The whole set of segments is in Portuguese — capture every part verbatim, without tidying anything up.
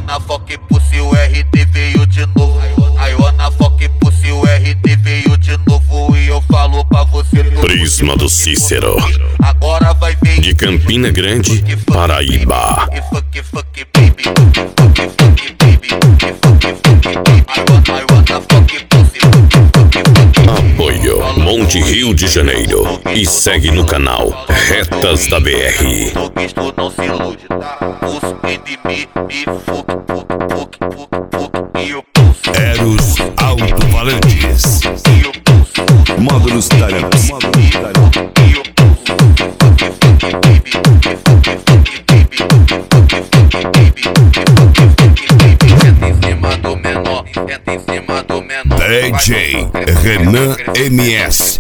wanna fuck pussy, o R D veio de novo. I wanna fuck pussy, o R D veio de novo. E eu falo pra você no Prisma do Cícero, agora vai ver de Campina Grande, Paraíba. Fuck, fuck, baby. Fuck, fuck, baby. Fuck, fuck, baby. I wanna, I wanna fuck pussy. Apoio Monte Rio de Janeiro e segue no canal Retas da B R. Não se ilude, tá? Pulso de mim e fuck, fuck, fuck, fuck, fuck. E o pulso. Eros Alto-Falantes. E o pulso. Módulos Taramps. Módulos Taramps. E o pulso. Fuck, fuck, baby. Fuck, fuck, baby. Fuck, fuck, baby. Fuck, fuck, baby. Senta em cima do menor. Senta em cima do menor. D J Renan M S.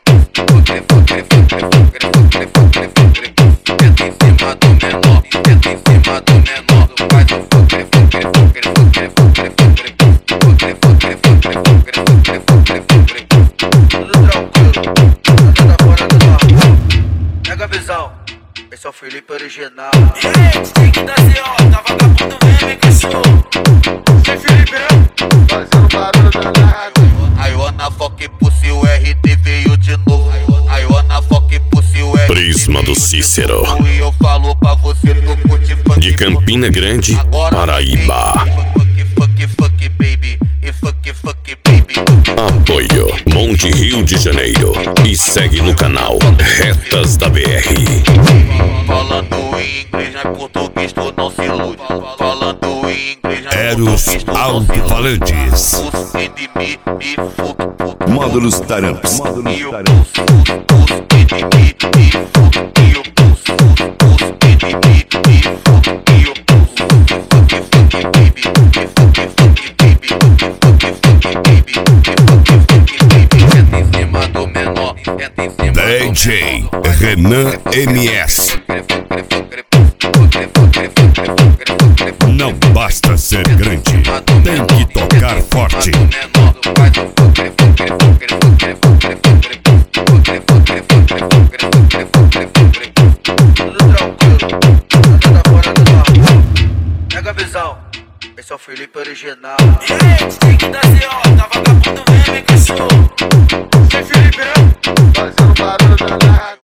Pega a visão, esse é o Felipe original. E aí, tem que dar C O, tá vagabundo mesmo, hein, cachorro? Quem Felipe, né? Fazendo barulho danado. I wanna fuck pussy, o R D veio de novo. I wanna fuck pussy, o R D Prisma do Cícero, e eu falo pra você no curte funk. de Campina Grande, Paraíba. Fuck, fuck, fuck, baby. E fuck, fuck, baby. Apoio Monte Rio de Janeiro e segue no canal Retas da B R. Falando em inglês, não é português, tu não se ilude. Falando em inglês, não é Eros português, tu não se Alto-Falantes. ilude. Pulso de mim e fuck, fuck. Módulos Taramps. Módulos E o Taramps. pulso, pulso de mim e fuck. E o pulso, pulso de mim e fuck. E o pulso, fuck, fuck, baby. E fuck, fuck, baby. Fuck, fuck, baby. E fuck, fuck, baby. Senta em cima do menor. Senta em cima do D J Renan M S. Não basta ser grande, tem que tocar forte. Pega a visão, esse é o Felipe original. E aí, tem que dar C O, tá vagabundo mesmo, hein, cachorro? Quem Felipe, né? Fazendo barulho danado.